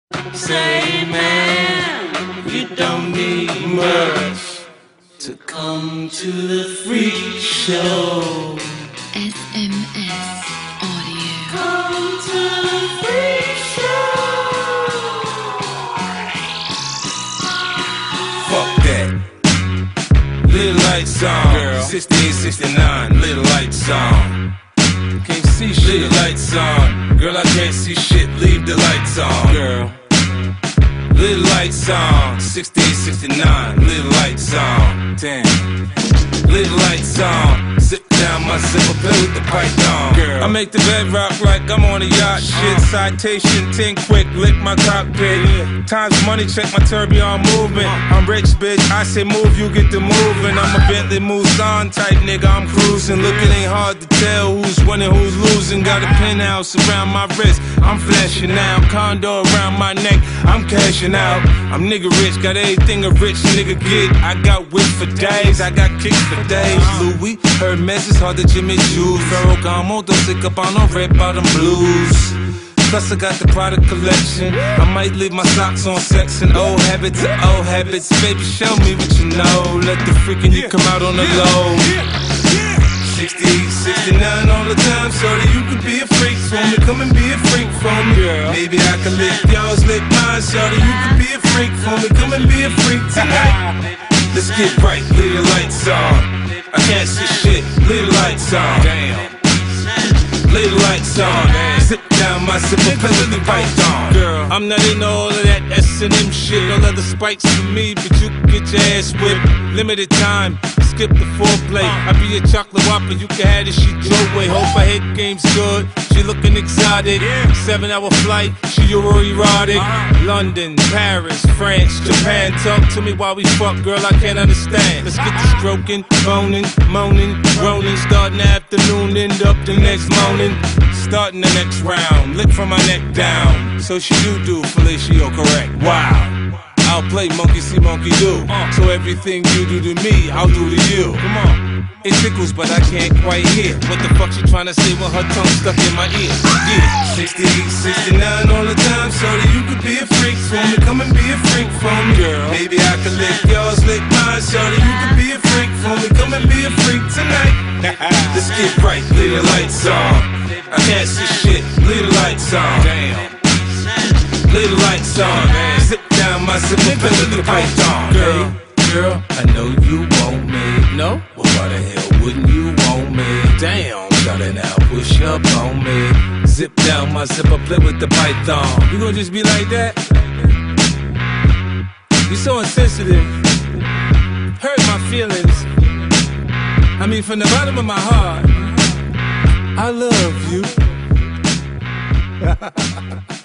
Say, man, you don't need much to come to the freak show. SMS Audio. Come to the freak show. Fuck that. Little lights on, girl. 68, 69, little lights on. Can't see shit. Little lights on, girl. I can't see shit. Leave the lights on, girl. Little lights on, 68, 69, little lights on. Damn. Little lights on, zip down my zipper, play with the python, girl. I make the bed rock like I'm on a yacht. Shit, citation, 10 quick, lick my cockpit. Times money, check my tourbillon movement. I'm rich, bitch, I say move, you get to moving. I'm a Bentley Mulsanne type nigga, I'm cruising. Look, it ain't hard to tell who's winning, who's losing. Got a penthouse around my wrist, I'm flashing now. Condo around my neck, I'm cashing out. I'm nigga rich, got everything a rich nigga get. I got whips for days, I got kicks for days. Louis, Hermes is hard to Jimmy Choo's. Ferragamo, don't stick up on no red bottom blues. Plus I got the product collection. I might leave my socks on sex and old habits are old habits. Baby, show me what you know. Let the freakin' you come out on the low. 68, 69 all the time, so that you could be a freak for me. Come and be a freak for me. Maybe I can lick yours, lick mine, so that you could be a freak for me. Come and be a freak tonight. Let's get right, leave the lights on. I can't see shit, leave the lights on. Damn. Leave the lights on. Zip down my zipper, play with the python. Girl, I'm not into all of that S&M shit. No leather spikes for me, but you can get your ass whipped. Limited time, skip the foreplay. I be a chocolate whopper, you can have this shit your way. Hope her head game's good, she looking exotic. 7-hour flight, she already erotic. London, Paris, France, Japan. Talk to me while we fuck, girl, I can't understand. Let's get to stroking, boning, moaning, groaning. Starting afternoon, end up the next morning. Starting the next round, lick from my neck down. So she do, fellatio correct. Wow. I'll play monkey see, monkey do. So everything you do to me, I'll do to you. Come on. It tickles, but I can't quite hear what the fuck she tryna say when her tongue stuck in my ear. Yeah. 68, 69 all the time, so that you could be a freak for me. Come and be a freak for me, girl. Maybe I could lick yours, lick mine, so that you could be a freak for me. Come and be a freak tonight. Let's get right, leave the lights on. I can't see shit, leave the lights on. Damn. Leave the lights on. Zip down my zipper, play with the python. Girl, I know you want me. No? Well, why the hell wouldn't you want me? Damn, shout it out, push up on me. Zip down my zipper, play with the python. You gonna just be like that? You're so insensitive. Hurt my feelings. I mean, from the bottom of my heart, I love you.